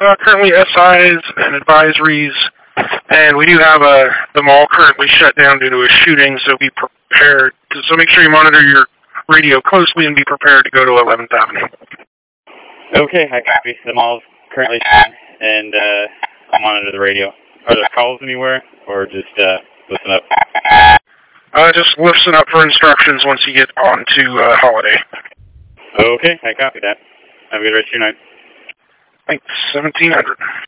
currently SIs and advisories, and we do have the mall currently shut down due to a shooting, so be prepared. So make sure you monitor your radio closely and be prepared to go to 11th Avenue. Okay, I copy. The mall's currently shut, and I'll monitor the radio. Are there calls anywhere, or just listen up? Just listen up for instructions once you get on to Holiday. Okay, I copy that. Have a good rest of your night. Thanks, 1700.